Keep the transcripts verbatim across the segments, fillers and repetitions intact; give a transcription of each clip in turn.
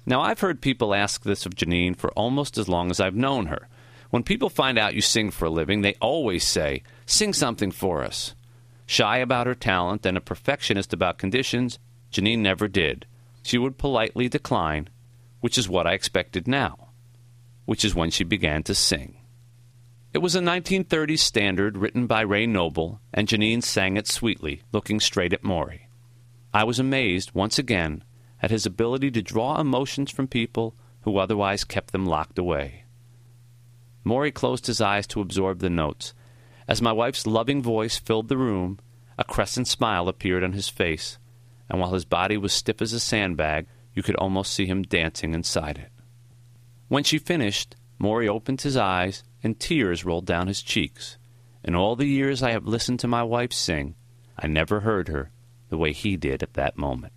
Now, I've heard people ask this of Janine for almost as long as I've known her. When people find out you sing for a living, they always say, "Sing something for us." Shy about her talent and a perfectionist about conditions, Janine never did. She would politely decline, which is what I expected now, which is when she began to sing. It was a nineteen thirties standard written by Ray Noble, and Janine sang it sweetly, looking straight at Maury. I was amazed, once again, at his ability to draw emotions from people who otherwise kept them locked away. Maury closed his eyes to absorb the notes. As my wife's loving voice filled the room, a crescent smile appeared on his face, and while his body was stiff as a sandbag, you could almost see him dancing inside it. When she finished, Maury opened his eyes, and tears rolled down his cheeks. In all the years I have listened to my wife sing, I never heard her the way he did at that moment.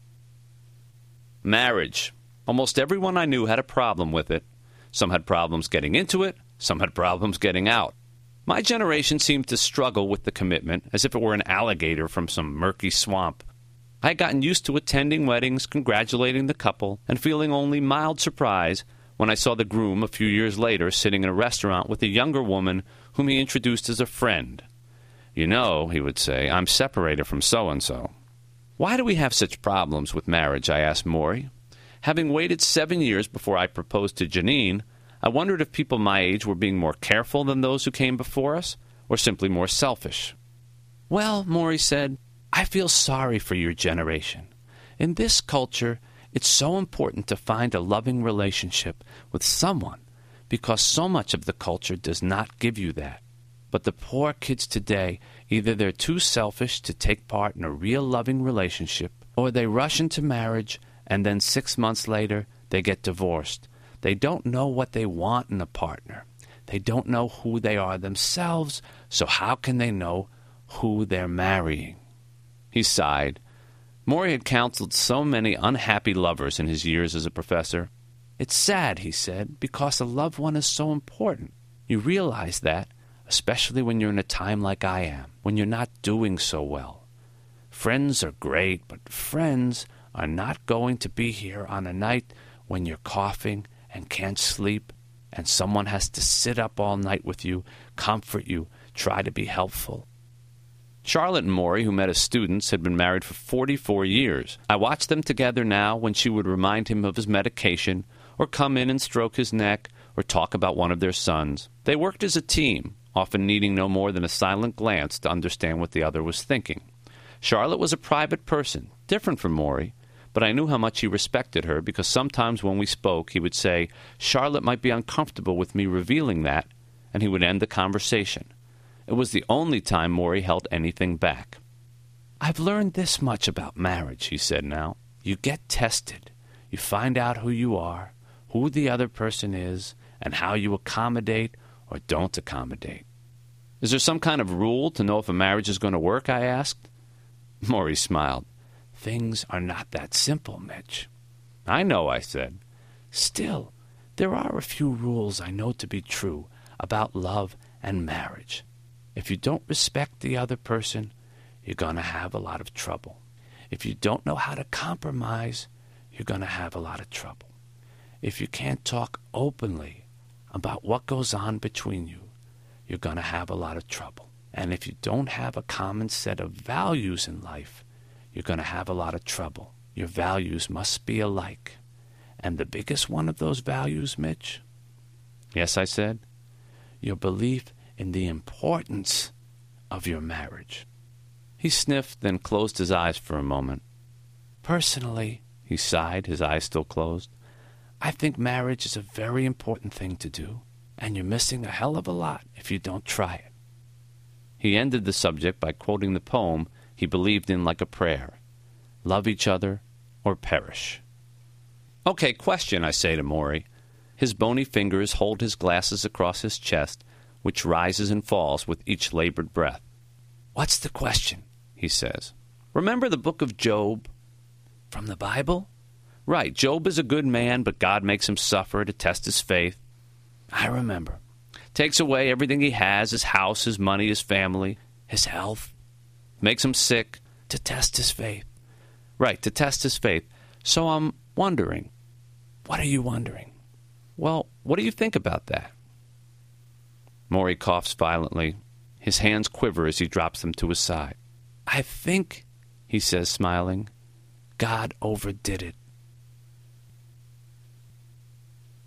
Marriage. Almost everyone I knew had a problem with it. Some had problems getting into it, some had problems getting out. My generation seemed to struggle with the commitment as if it were an alligator from some murky swamp. I had gotten used to attending weddings, congratulating the couple, and feeling only mild surprise when I saw the groom a few years later sitting in a restaurant with a younger woman whom he introduced as a friend. "You know," he would say, "I'm separated from so-and-so." Why do we have such problems with marriage, I asked Maury. Having waited seven years before I proposed to Janine, I wondered if people my age were being more careful than those who came before us, or simply more selfish. "Well," Maury said, "I feel sorry for your generation. In this culture, it's so important to find a loving relationship with someone because so much of the culture does not give you that. But the poor kids today, either they're too selfish to take part in a real loving relationship, or they rush into marriage and then six months later they get divorced. They don't know what they want in a partner. They don't know who they are themselves, so how can they know who they're marrying?" He sighed. Maury had counseled so many unhappy lovers in his years as a professor. "It's sad," he said, "because a loved one is so important. You realize that, especially when you're in a time like I am, when you're not doing so well. Friends are great, but friends are not going to be here on a night when you're coughing and can't sleep, and someone has to sit up all night with you, comfort you, try to be helpful." Charlotte and Maury, who met as students, had been married for forty-four years. I watched them together now when she would remind him of his medication, or come in and stroke his neck, or talk about one of their sons. They worked as a team, often needing no more than a silent glance to understand what the other was thinking. Charlotte was a private person, different from Maury, but I knew how much he respected her because sometimes when we spoke he would say, "Charlotte might be uncomfortable with me revealing that," and he would end the conversation. It was the only time Maury held anything back. "I've learned this much about marriage," he said now. "You get tested. You find out who you are, who the other person is, and how you accommodate or don't accommodate." "Is there some kind of rule to know if a marriage is going to work?" I asked. Maury smiled. "Things are not that simple, Mitch." "I know," I said. "Still, there are a few rules I know to be true about love and marriage. If you don't respect the other person, you're going to have a lot of trouble. If you don't know how to compromise, you're going to have a lot of trouble. If you can't talk openly about what goes on between you, you're going to have a lot of trouble. And if you don't have a common set of values in life, you're going to have a lot of trouble. Your values must be alike. And the biggest one of those values, Mitch?" "Yes," I said. "Your belief in the importance of your marriage." He sniffed, then closed his eyes for a moment. "Personally," he sighed, his eyes still closed, "I think marriage is a very important thing to do, and you're missing a hell of a lot if you don't try it." He ended the subject by quoting the poem he believed in like a prayer: "Love each other or perish." "Okay, question," I say to Maury. His bony fingers hold his glasses across his chest, which rises and falls with each labored breath. "What's the question?" he says. "Remember the book of Job?" "From the Bible?" "Right. Job is a good man, but God makes him suffer to test his faith." "I remember." "Takes away everything he has, his house, his money, his family, his health. Makes him sick to test his faith." "Right, to test his faith. So I'm wondering, What are you wondering? Well, what do you think about that? Maury coughs violently. His hands quiver as he drops them to his side. I think, he says, smiling, God overdid it.